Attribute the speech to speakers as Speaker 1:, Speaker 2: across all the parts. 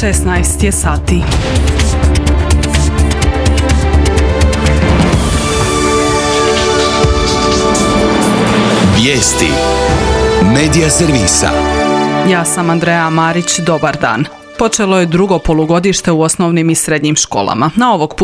Speaker 1: 16 je sati.
Speaker 2: Vijesti Medija servisa.
Speaker 1: Ja sam Andreja Marić, dobar dan. Počelo je drugo polugodište u osnovnim i srednjim školama. A ovog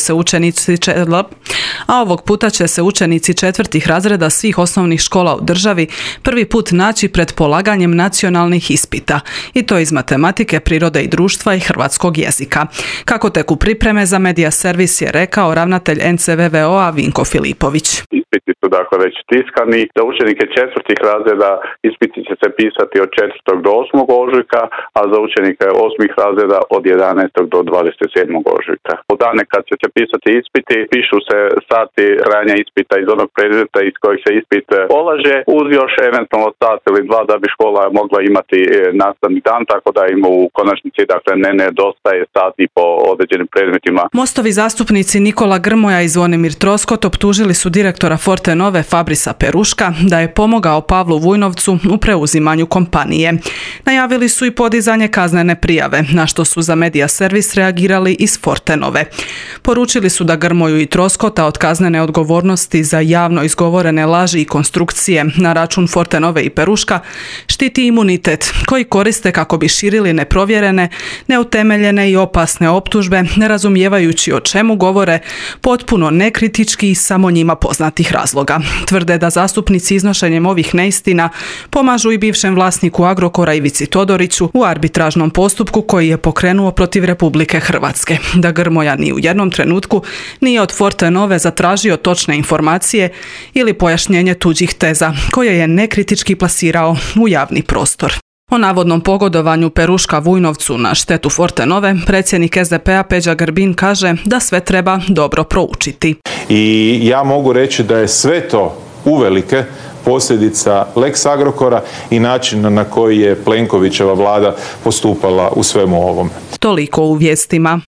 Speaker 1: puta će se učenici četvrtih razreda svih osnovnih škola u državi prvi put naći pred polaganjem nacionalnih ispita. I to iz matematike, prirode i društva i hrvatskog jezika. Kako teku pripreme za Medija servis je rekao ravnatelj NCVVO-a Vinko Filipović.
Speaker 3: Ispiti su dakle već tiskani. Za učenike četvrtih razreda ispiti će se pisati od 4. do 8. ožujka, a za učenike 8. razreda od 11. do 27. ožujka. U dane kad će se pisati ispiti, pišu se sati trajanja ispita iz onog predmeta iz kojeg se ispit polaže, uz još eventualno sat ili dva da bi škola mogla imati nastavni dan, tako da im u konačnici dakle ne nedostaje sati po određenim predmetima.
Speaker 1: Mostovi zastupnici Nikola Grmoja i Zvonimir Troskot optužili su direktora Fortenove Fabrisa Peruška da je pomogao Pavlu Vujnovcu u preuzimanju kompanije. Najavili su i podizanje kaznene prijave, na što su za Medija servis reagirali iz Fortenove. Poručili su da Grmoju i Troskota od kaznene odgovornosti za javno izgovorene laži i konstrukcije na račun Fortenove i Peruška štiti imunitet koji koriste kako bi širili neprovjerene, neutemeljene i opasne optužbe, ne razumijevajući o čemu govore, potpuno nekritički i samo njima poznatih razloga. Tvrde da zastupnici iznošenjem ovih neistina pomažu i bivšem vlasniku Agrokora Ivici Todoriću u arbitražnom postupku koji je pokrenuo protiv Republike Hrvatske. Da Grmoja ni u jednom trenutku nije od Fortenove zatražio točne informacije ili pojašnjenje tuđih teza koje je nekritički plasirao u javni prostor. O navodnom pogodovanju Peruška Vujnovcu na štetu Fortenove predsjednik SDP-a Peđa Grbin kaže da sve treba dobro proučiti.
Speaker 4: I ja mogu reći da je sve to uvelike posljedica Lex Agrokora i načina na koji je Plenkovićeva vlada postupala u svemu ovome.
Speaker 1: Toliko u vijestima.